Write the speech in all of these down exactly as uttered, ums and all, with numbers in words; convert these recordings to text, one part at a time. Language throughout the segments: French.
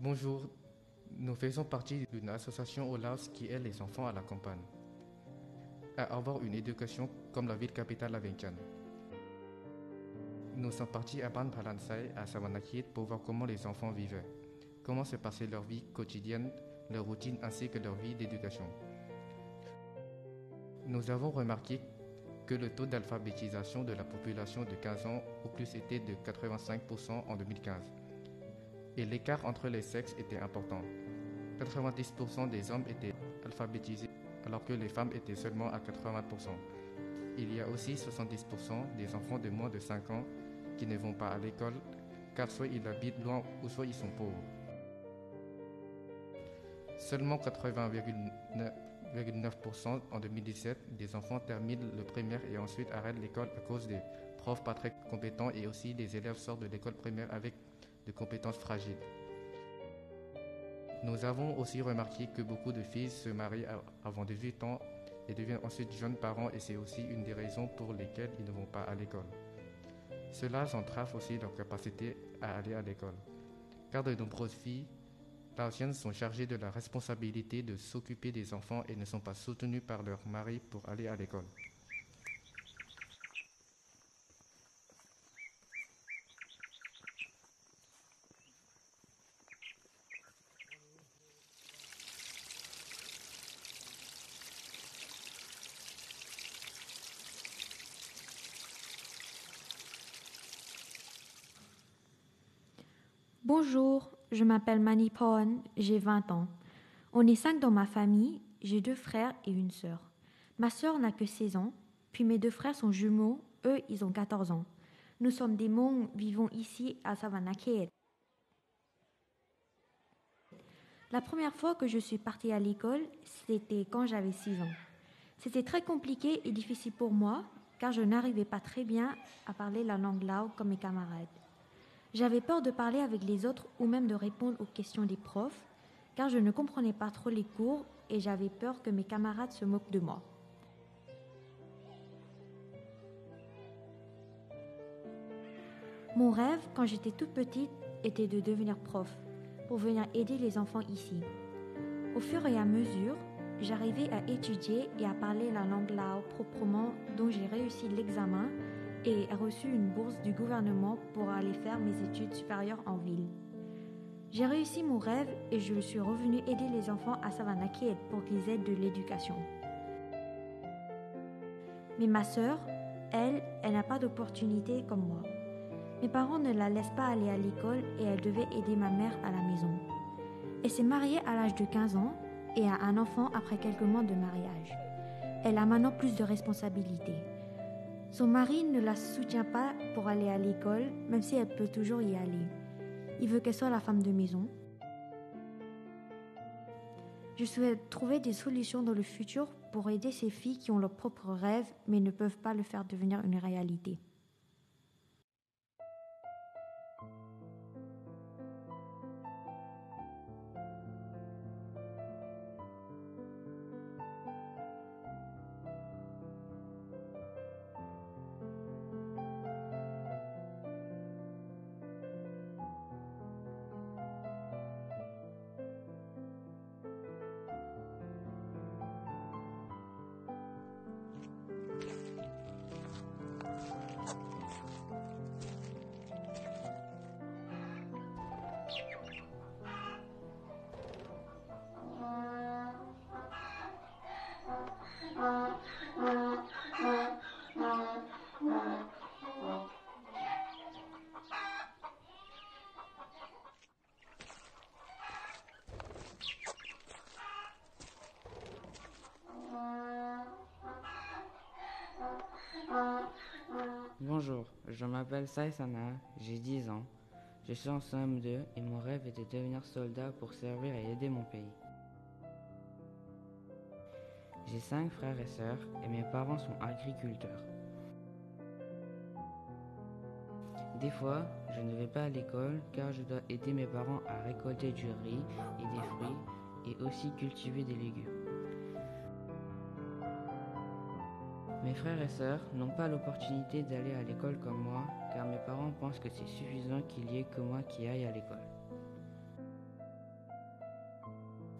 Bonjour, nous faisons partie d'une association au Laos qui aide les enfants à la campagne à avoir une éducation comme la ville capitale à Vientiane. Nous sommes partis à Ban Palansai, à Savanakhet, pour voir comment les enfants vivaient, comment se passait leur vie quotidienne, leur routine ainsi que leur vie d'éducation. Nous avons remarqué que le taux d'alphabétisation de la population de quinze ans au plus était de quatre-vingt-cinq pour cent en deux mille quinze. Et l'écart entre les sexes était important. quatre-vingt-dix pour cent des hommes étaient alphabétisés alors que les femmes étaient seulement à quatre-vingts pour cent. Il y a aussi soixante-dix pour cent des enfants de moins de cinq ans qui ne vont pas à l'école car soit ils habitent loin ou soit ils sont pauvres. Seulement quatre-vingts virgule neuf pour cent en deux mille dix-sept des enfants terminent le primaire et ensuite arrêtent l'école à cause des profs pas très compétents et aussi des élèves sortent de l'école primaire avec des compétences fragiles. Nous avons aussi remarqué que beaucoup de filles se marient avant dix-huit ans et deviennent ensuite jeunes parents et c'est aussi une des raisons pour lesquelles ils ne vont pas à l'école. Cela entrave aussi leur capacité à aller à l'école, car de nombreuses filles laotiennes sont chargées de la responsabilité de s'occuper des enfants et ne sont pas soutenues par leur mari pour aller à l'école. Bonjour, je m'appelle Manipon, j'ai vingt ans. On est cinq dans ma famille, j'ai deux frères et une sœur. Ma sœur n'a que seize ans, puis mes deux frères sont jumeaux, eux ils ont quatorze ans. Nous sommes des Hmong vivant ici à Savanakhet. La première fois que je suis partie à l'école, c'était quand j'avais six ans. C'était très compliqué et difficile pour moi, car je n'arrivais pas très bien à parler la langue lao comme mes camarades. J'avais peur de parler avec les autres ou même de répondre aux questions des profs, car je ne comprenais pas trop les cours et j'avais peur que mes camarades se moquent de moi. Mon rêve, quand j'étais toute petite, était de devenir prof, pour venir aider les enfants ici. Au fur et à mesure, j'arrivais à étudier et à parler la langue lao proprement, dont j'ai réussi l'examen et reçu une bourse du gouvernement pour aller faire mes études supérieures en ville. J'ai réussi mon rêve et je suis revenue aider les enfants à Savanakhet pour qu'ils aient de l'éducation. Mais ma sœur, elle, elle n'a pas d'opportunité comme moi. Mes parents ne la laissent pas aller à l'école et elle devait aider ma mère à la maison. Elle s'est mariée à l'âge de quinze ans et a un enfant après quelques mois de mariage. Elle a maintenant plus de responsabilités. Son mari ne la soutient pas pour aller à l'école, même si elle peut toujours y aller. Il veut qu'elle soit la femme de maison. Je souhaite trouver des solutions dans le futur pour aider ces filles qui ont leurs propres rêves, mais ne peuvent pas le faire devenir une réalité. Bonjour, je m'appelle Sai Sana, j'ai dix ans. Je suis en C M deux et mon rêve est de devenir soldat pour servir et aider mon pays. J'ai cinq frères et sœurs et mes parents sont agriculteurs. Des fois, je ne vais pas à l'école car je dois aider mes parents à récolter du riz et des fruits et aussi cultiver des légumes. Mes frères et sœurs n'ont pas l'opportunité d'aller à l'école comme moi, car mes parents pensent que c'est suffisant qu'il y ait que moi qui aille à l'école.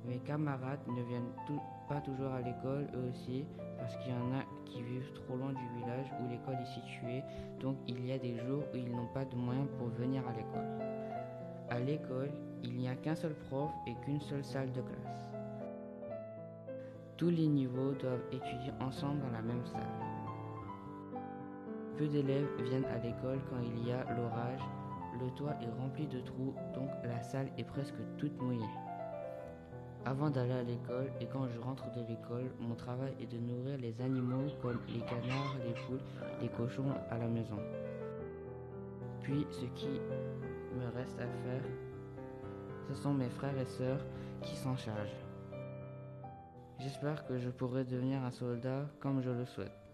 Mes camarades ne viennent tout- pas toujours à l'école, eux aussi, parce qu'il y en a qui vivent trop loin du village où l'école est située, donc il y a des jours où ils n'ont pas de moyens pour venir à l'école. À l'école, il n'y a qu'un seul prof et qu'une seule salle de classe. Tous les niveaux doivent étudier ensemble dans la même salle. Peu d'élèves viennent à l'école quand il y a l'orage. Le toit est rempli de trous, donc la salle est presque toute mouillée. Avant d'aller à l'école et quand je rentre de l'école, mon travail est de nourrir les animaux comme les canards, les poules, les cochons à la maison. Puis ce qui me reste à faire, ce sont mes frères et sœurs qui s'en chargent. J'espère que je pourrai devenir un soldat comme je le souhaite.